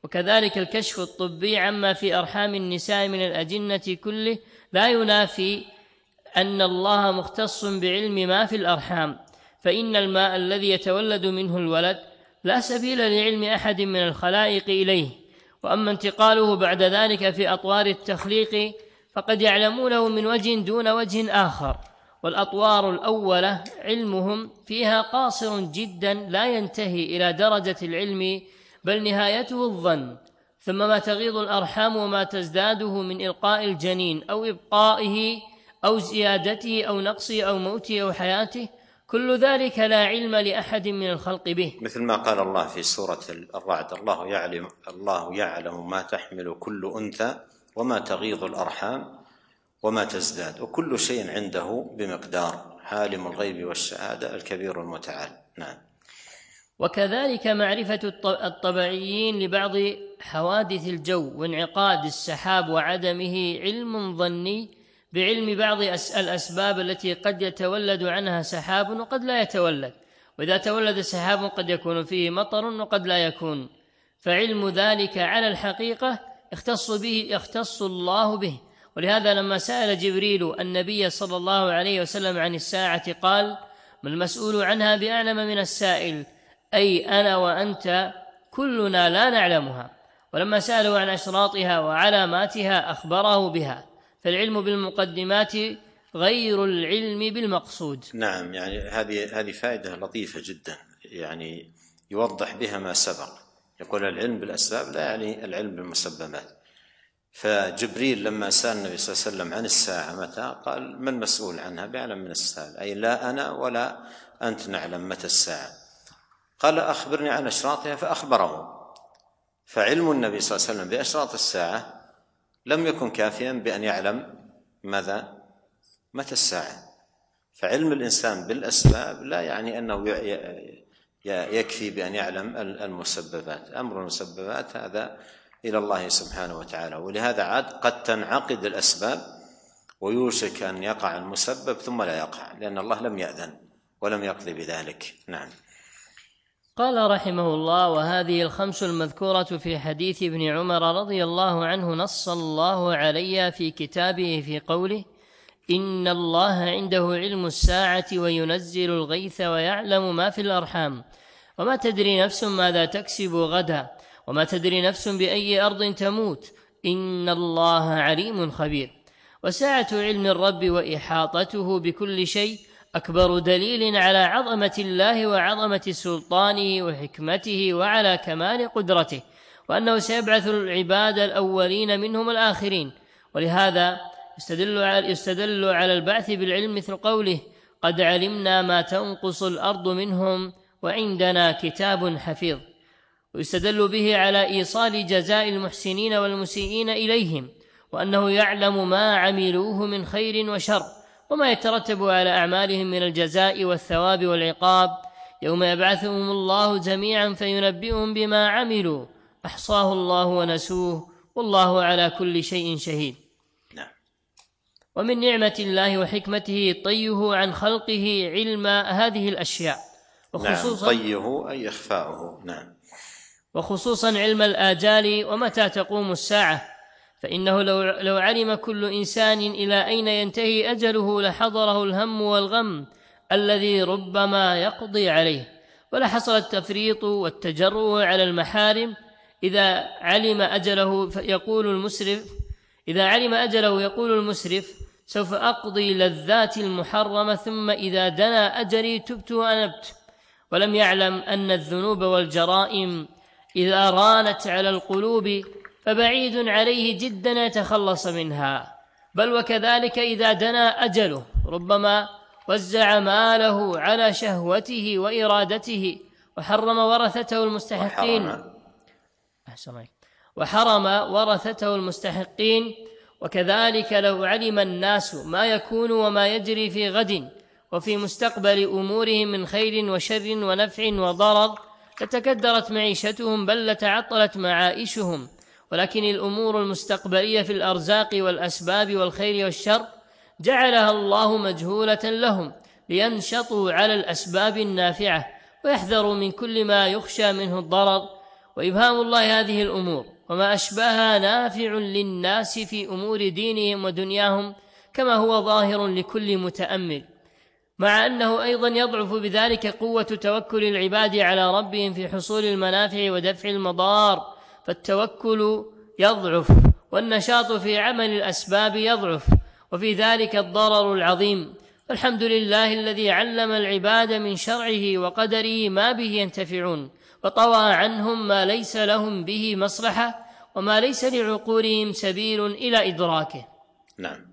وكذلك الكشف الطبي عما في أرحام النساء من الأجنة كله لا ينافي أن الله مختص بعلم ما في الأرحام، فإن الماء الذي يتولد منه الولد لا سبيل لعلم أحد من الخلائق إليه، وأما انتقاله بعد ذلك في أطوار التخليق فقد يعلمونه من وجه دون وجه آخر، والأطوار الأولى علمهم فيها قاصر جدا لا ينتهي إلى درجة العلم بل نهايته الظن، ثم ما تغيض الأرحام وما تزداده من إلقاء الجنين أو إبقائه أو زيادته أو نقصه أو موته أو حياته، كل ذلك لا علم لأحد من الخلق به، مثل ما قال الله في سورة الرعد: الله يعلم الله يعلم ما تحمل كل أنثى وما تغيض الأرحام وما تزداد وكل شيء عنده بمقدار، عالم الغيب والشهادة الكبير المتعال. نعم. وكذلك معرفة الطبيعيين لبعض حوادث الجو وانعقاد السحاب وعدمه علم ظني بعلم بعض الأسباب التي قد يتولد عنها سحاب وقد لا يتولد، وإذا تولد سحاب قد يكون فيه مطر وقد لا يكون، فعلم ذلك على الحقيقة يختص به يختص الله به. ولهذا لما سأل جبريل النبي صلى الله عليه وسلم عن الساعة قال: ما المسؤول عنها بأعلم من السائل، أي أنا وأنت كلنا لا نعلمها. ولما سأله عن أشراطها وعلاماتها أخبره بها، فالعلم بالمقدمات غير العلم بالمقصود. نعم، يعني هذه هذه فائدة لطيفة جدا، يعني يوضح بها ما سبق. يقول العلم بالأسباب لا يعني العلم بالمسببات. فجبريل لما سأل النبي صلى الله عليه وسلم عن الساعة متى، قال: من مسؤول عنها بأعلم من السائل، أي لا أنا ولا أنت نعلم متى الساعة. قال: أخبرني عن أشراطها، فأخبره. فعلم النبي صلى الله عليه وسلم بأشراط الساعة لم يكن كافيا بأن يعلم ماذا متى الساعة. فعلم الإنسان بالأسباب لا يعني أنه يكفي بأن يعلم المسببات. أمر المسببات هذا إلى الله سبحانه وتعالى، ولهذا عاد قد تنعقد الأسباب ويوشك أن يقع المسبب ثم لا يقع، لأن الله لم يأذن ولم يقضي بذلك. نعم. قال رحمه الله: وهذه الخمس المذكورة في حديث ابن عمر رضي الله عنه نص الله عليها في كتابه في قوله: إن الله عنده علم الساعة وينزل الغيث ويعلم ما في الأرحام وما تدري نفس ماذا تكسب غدا وما تدري نفس بأي أرض تموت إن الله عليم خبير. وسعة علم الرب وإحاطته بكل شيء أكبر دليل على عظمة الله وعظمة سلطانه وحكمته وعلى كمال قدرته، وأنه سيبعث العباد الأولين منهم الآخرين. ولهذا يستدل على, يستدل على البعث بالعلم مثل قوله: قد علمنا ما تنقص الأرض منهم وعندنا كتاب حفيظ. ويستدل به على إيصال جزاء المحسنين والمسيئين إليهم، وأنه يعلم ما عملوه من خير وشر وما يترتب على أعمالهم من الجزاء والثواب والعقاب، يوم يبعثهم الله جميعا فينبئهم بما عملوا أحصاه الله ونسوه والله على كل شيء شهيد. ومن نعمة الله وحكمته طيه عن خلقه علم هذه الأشياء، وخصوصا نعم، طيه أي إخفاؤه. نعم. وخصوصا علم الآجال ومتى تقوم الساعة، فإنه لو, لو علم كل إنسان إلى أين ينتهي أجله لحضره الهم والغم الذي ربما يقضي عليه، ولحصل التفريط والتجرؤ على المحارم. إذا علم أجله يقول المسرف إذا علم أجله يقول المسرف: سوف أقضي لذات المحرمة ثم إذا دنا أجلي تبت وأنبت، ولم يعلم أن الذنوب والجرائم إذا رانت على القلوب فبعيد عليه جدا يتخلص منها، بل وكذلك إذا دنا أجله ربما وزع ماله على شهوته وإرادته وحرم ورثته المستحقين وحرم, وحرم ورثته المستحقين. وكذلك لو علم الناس ما يكون وما يجري في غد وفي مستقبل أمورهم من خير وشر ونفع وضرر لتكدرت معيشتهم بل لتعطلت معائشهم. ولكن الأمور المستقبلية في الأرزاق والأسباب والخير والشر جعلها الله مجهولة لهم لينشطوا على الأسباب النافعة ويحذروا من كل ما يخشى منه الضرر، وإبهام الله هذه الأمور وما أشبهها نافع للناس في أمور دينهم ودنياهم كما هو ظاهر لكل متأمل، مع أنه أيضا يضعف بذلك قوة توكل العباد على ربهم في حصول المنافع ودفع المضار، فالتوكل يضعف والنشاط في عمل الأسباب يضعف، وفي ذلك الضرر العظيم. الحمد لله الذي علم العباد من شرعه وقدره ما به ينتفعون، وطوى عنهم ما ليس لهم به مصلحة وما ليس لعقولهم سبيل إلى إدراكه. نعم.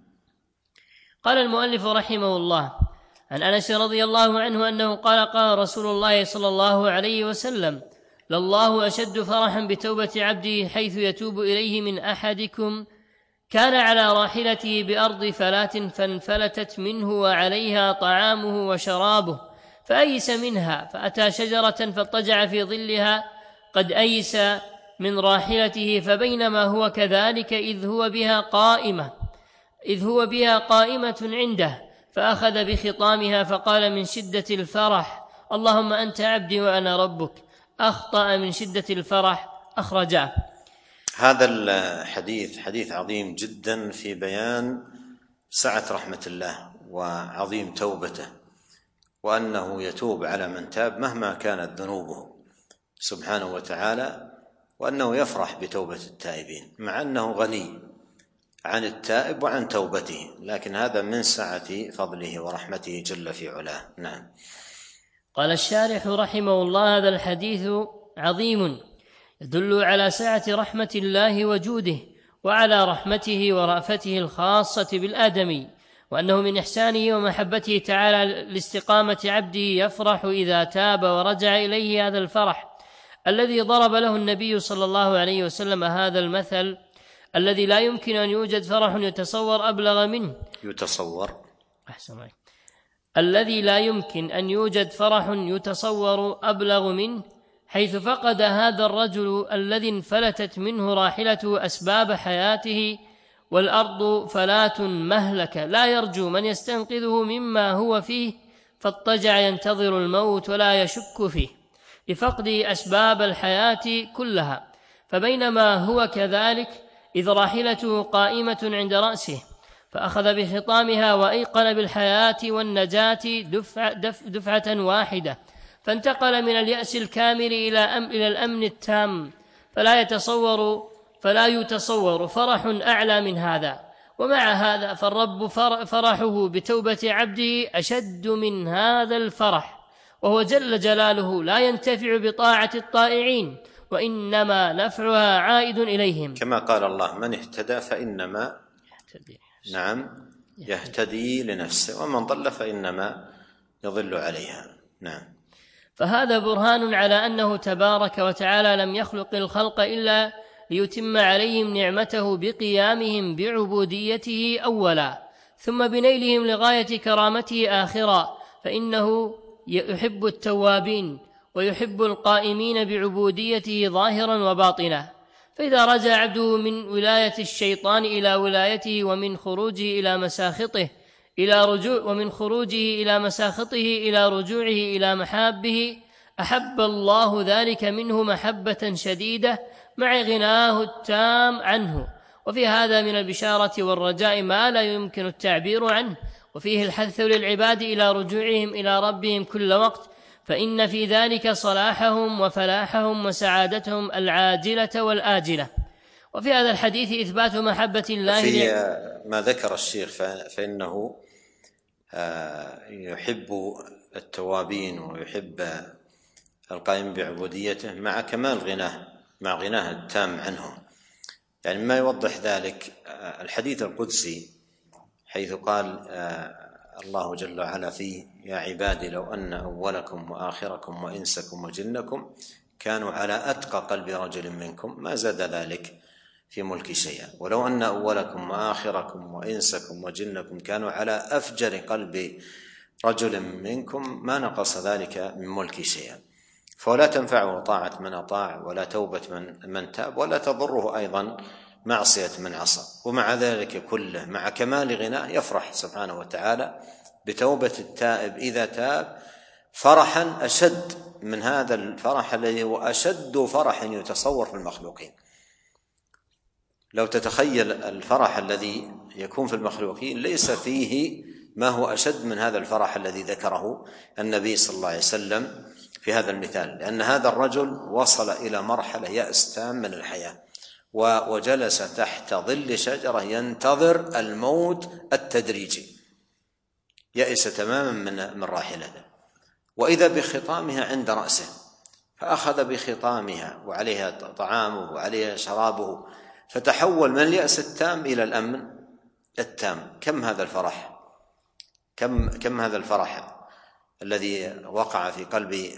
قال المؤلف رحمه الله: عن أنس رضي الله عنه أنه قال: قال رسول الله صلى الله عليه وسلم: لله أشد فرحا بتوبة عبده حيث يتوب إليه من أحدكم كان على راحلته بأرض فلاة فانفلتت منه وعليها طعامه وشرابه فأيس منها، فأتى شجرة فاضطجع في ظلها قد أيس من راحلته، فبينما هو كذلك إذ هو بها قائمة إذ هو بها قائمة عنده، فأخذ بخطامها فقال من شدة الفرح: اللهم أنت عبدي وأنا ربك. أخطأ من شدة الفرح، أخرجاه. هذا الحديث حديث عظيم جدا في بيان سعة رحمة الله وعظيم توبته، وأنه يتوب على من تاب مهما كانت ذنوبه سبحانه وتعالى، وأنه يفرح بتوبة التائبين مع أنه غني عن التائب وعن توبته، لكن هذا من سعة فضله ورحمته جل في علاه. نعم. قال الشارح رحمه الله: هذا الحديث عظيم يدل على سعة رحمة الله وجوده، وعلى رحمته ورأفته الخاصة بالآدمي، وأنه من إحسانه ومحبته تعالى لاستقامة عبده يفرح إذا تاب ورجع إليه هذا الفرح الذي ضرب له النبي صلى الله عليه وسلم هذا المثل الذي لا يمكن أن يوجد فرح يتصور أبلغ منه يتصور أحسن معي. الذي لا يمكن أن يوجد فرح يتصور أبلغ منه، حيث فقد هذا الرجل الذي انفلتت منه راحلته أسباب حياته، والأرض فلاة مهلكة لا يرجو من يستنقذه مما هو فيه، فاضطجع ينتظر الموت ولا يشك فيه لفقد أسباب الحياة كلها. فبينما هو كذلك إذ راحلته قائمة عند رأسه، فأخذ بخطامها وأيقن بالحياة والنجاة دفع دف دفعة واحدة، فانتقل من اليأس الكامل إلى أم إلى الأمن التام، فلا يتصور فلا يتصور فرح أعلى من هذا. ومع هذا فالرب فرحه بتوبة عبده أشد من هذا الفرح، وهو جل جلاله لا ينتفع بطاعة الطائعين، وإنما نفعها عائد إليهم، كما قال الله: من اهتدى فإنما يهتدي. نعم يهتدي لنفسه، ومن ضل فإنما يضل عليها. نعم. فهذا برهان على أنه تبارك وتعالى لم يخلق الخلق إلا ليتم عليهم نعمته بقيامهم بعبوديته أولا، ثم بنيلهم لغاية كرامته آخرا، فإنه يحب التوابين ويحب القائمين بعبوديته ظاهرا وباطنا. فإذا رجع عبده من ولاية الشيطان إلى ولايته ومن خروجه إلى مساخطه إلى رجوع ومن خروجه إلى مساخطه إلى رجوعه إلى محابه، أحب الله ذلك منه محبة شديدة مع غناه التام عنه. وفي هذا من البشارة والرجاء ما لا يمكن التعبير عنه، وفيه الحث للعباد إلى رجوعهم إلى ربهم كل وقت، فإن في ذلك صلاحهم وفلاحهم وسعادتهم العاجلة والآجلة. وفي هذا الحديث إثبات محبة الله. في ما ذكر الشيخ فإنه يحب التوابين ويحب القائم بعبوديته مع كمال غناه مع غناه التام عنه. يعني ما يوضح ذلك الحديث القدسي حيث قال الله جل وعلا فيه: يا عبادي لو أن أولكم وآخركم وإنسكم وجنكم كانوا على أتقى قلب رجل منكم ما زاد ذلك في ملك شيئا، ولو أن أولكم وآخركم وإنسكم وجنكم كانوا على أفجر قلب رجل منكم ما نقص ذلك من ملك شيئا. فلا تنفعه طاعة من أطاع ولا توبة من, من تاب، ولا تضره أيضا معصية من عصى. ومع ذلك كله مع كمال غناه يفرح سبحانه وتعالى بتوبة التائب إذا تاب، فرحا أشد من هذا الفرح الذي هو أشد فرح يتصور في المخلوقين. لو تتخيل الفرح الذي يكون في المخلوقين ليس فيه ما هو أشد من هذا الفرح الذي ذكره النبي صلى الله عليه وسلم في هذا المثال، لأن هذا الرجل وصل إلى مرحلة يأس تام من الحياة، وجلس تحت ظل شجرة ينتظر الموت التدريجي، يأس تماما من من راحلته، وإذا بخطامها عند رأسه، فأخذ بخطامها وعليها طعامه وعليها شرابه، فتحول من اليأس التام إلى الأمن التام. كم هذا الفرح، كم كم هذا الفرح الذي وقع في قلب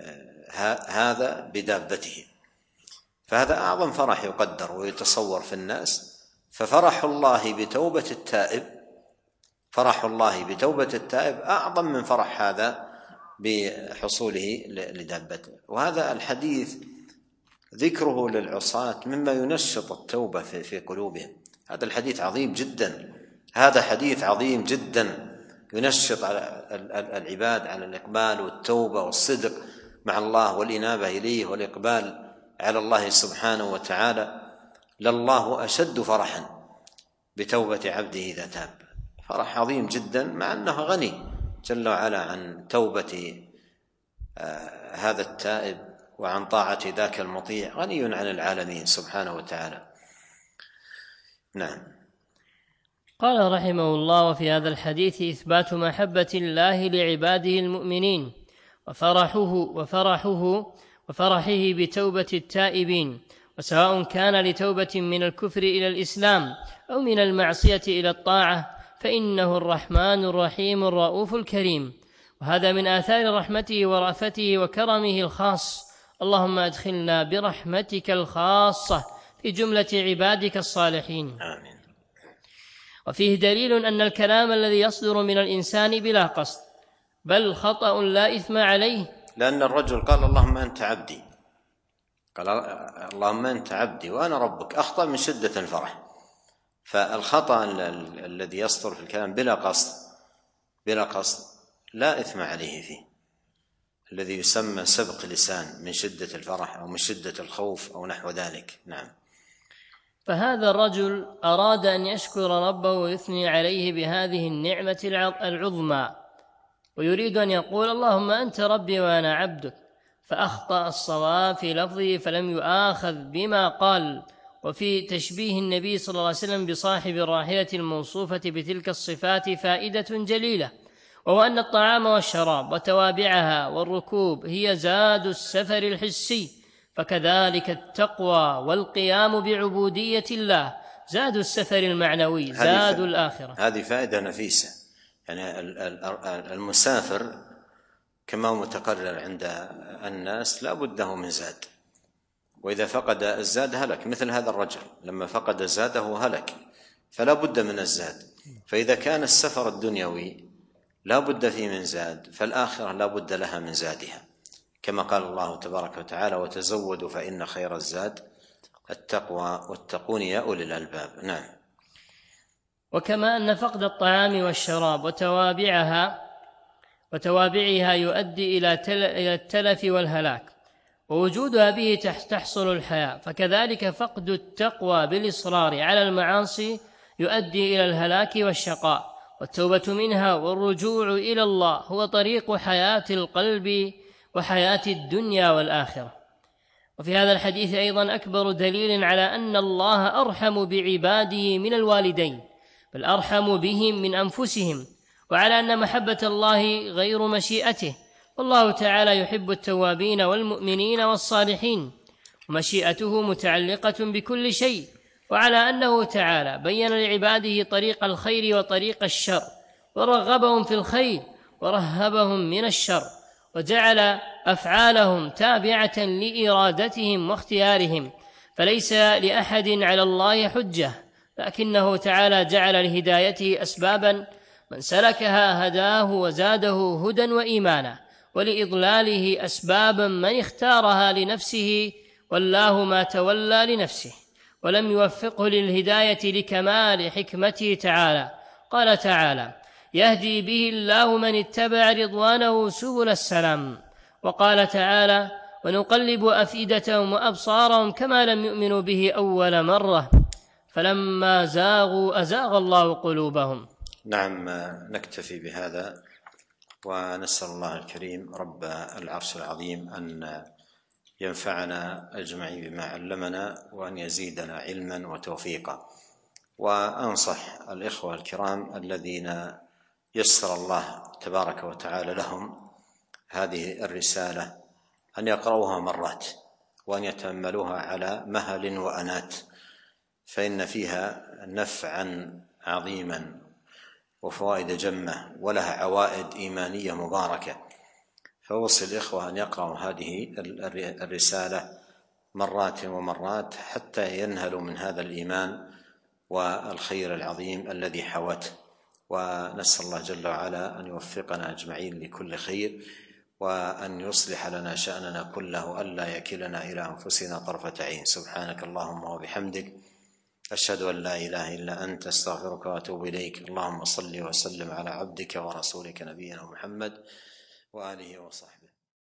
هذا بدابته. فهذا أعظم فرح يقدر ويتصور في الناس. ففرح الله بتوبة التائب، فرح الله بتوبة التائب أعظم من فرح هذا بحصوله لدابته. وهذا الحديث ذكره للعصاة مما ينشط التوبة في قلوبهم. هذا الحديث عظيم جدا، هذا حديث عظيم جدا ينشط على العباد على الإقبال والتوبة والصدق مع الله والإنابة إليه والإقبال على الله سبحانه وتعالى. لله أشد فرحا بتوبة عبده إذا تاب. فرح عظيم جدا، مع أنه غني جل وعلا عن توبة هذا التائب وعن طاعة ذاك المطيع، غني عن العالمين سبحانه وتعالى. نعم. قال رحمه الله: وفي هذا الحديث إثبات محبة الله لعباده المؤمنين وفرحه وفرحه وفرحه بتوبة التائبين، وسواء كان لتوبة من الكفر إلى الإسلام أو من المعصية إلى الطاعة، فإنه الرحمن الرحيم الرؤوف الكريم. وهذا من آثار رحمته ورأفته وكرمه الخاص. اللهم أدخلنا برحمتك الخاصة في جملة عبادك الصالحين. آمين. وفيه دليل أن الكلام الذي يصدر من الإنسان بلا قصد بل خطأ لا إثم عليه، لأن الرجل قال اللهم أنت عبدي، قال اللهم أنت عبدي وأنا ربك، أخطأ من شدة الفرح. فالخطأ الذي يصدر في الكلام بلا قصد بلا قصد لا إثم عليه فيه، الذي يسمى سبق لسان من شدة الفرح أو من شدة الخوف أو نحو ذلك. نعم. فهذا الرجل أراد أن يشكر ربه ويثني عليه بهذه النعمة العظمى، ويريد أن يقول اللهم أنت ربي وأنا عبدك، فأخطأ الصواب في لفظه فلم يؤاخذ بما قال. وفي تشبيه النبي صلى الله عليه وسلم بصاحب الراحلة الموصوفة بتلك الصفات فائدة جليلة، وهو أن الطعام والشراب وتوابعها والركوب هي زاد السفر الحسي، فكذلك التقوى والقيام بعبودية الله زاد السفر المعنوي، زاد الآخرة. هذه فائدة نفيسة. يعني المسافر كما متقرر عند الناس لا بده من زاد، وإذا فقد الزاد هلك، مثل هذا الرجل لما فقد زاده هلك، فلا بد من الزاد. فإذا كان السفر الدنيوي لا بد فيه من زاد، فالآخرة لا بد لها من زادها، كما قال الله تبارك وتعالى وتزودوا فإن خير الزاد التقوى واتقون يا أولي الألباب. نعم. وكما أن فقد الطعام والشراب وتوابعها وتوابعها يؤدي إلى التلف والهلاك، ووجودها به تحصل الحياة، فكذلك فقد التقوى بالإصرار على المعاصي يؤدي إلى الهلاك والشقاء. والتوبة منها والرجوع إلى الله هو طريق حياة القلب وحياة الدنيا والآخرة. وفي هذا الحديث أيضا أكبر دليل على أن الله أرحم بعباده من الوالدين، بل أرحم بهم من أنفسهم، وعلى أن محبة الله غير مشيئته، والله تعالى يحب التوابين والمؤمنين والصالحين، ومشيئته متعلقة بكل شيء، وعلى أنه تعالى بين لعباده طريق الخير وطريق الشر، ورغبهم في الخير ورهبهم من الشر، وجعل أفعالهم تابعة لإرادتهم واختيارهم، فليس لأحد على الله حجة، لكنه تعالى جعل لهدايته أسبابا، من سلكها هداه وزاده هدى وإيمانا، ولإضلاله أسبابا من اختارها لنفسه والله ما تولى لنفسه، ولم يوفقه للهداية لكمال حكمته تعالى. قال تعالى: يهدي به الله من اتبع رضوانه سبل السلام. وقال تعالى: ونقلب أفئدتهم وأبصارهم كما لم يؤمنوا به أول مرة فلما زاغوا أزاغ الله قلوبهم. نعم، نكتفي بهذا ونسأل الله الكريم رب العرش العظيم أن ينفعنا أجمعين بما علمنا وأن يزيدنا علما وتوفيقا. وأنصح الإخوة الكرام الذين يسر الله تبارك وتعالى لهم هذه الرسالة أن يقرأوها مرات وأن يتأملوها على مهل وأنات، فإن فيها نفعا عظيما وفوائد جمة ولها عوائد إيمانية مباركة. فأوصي الإخوة أن يقرأوا هذه الرسالة مرات ومرات حتى ينهلوا من هذا الإيمان والخير العظيم الذي حوته. ونسأل الله جل وعلا أن يوفقنا أجمعين لكل خير وأن يصلح لنا شأننا كله ألا يكلنا إلى أنفسنا طرفة عين. سبحانك اللهم وبحمدك، أشهد أن لا إله إلا أنت، أستغفرك وأتوب إليك. اللهم صل وسلم على عبدك ورسولك نبينا محمد وآله وصحبه.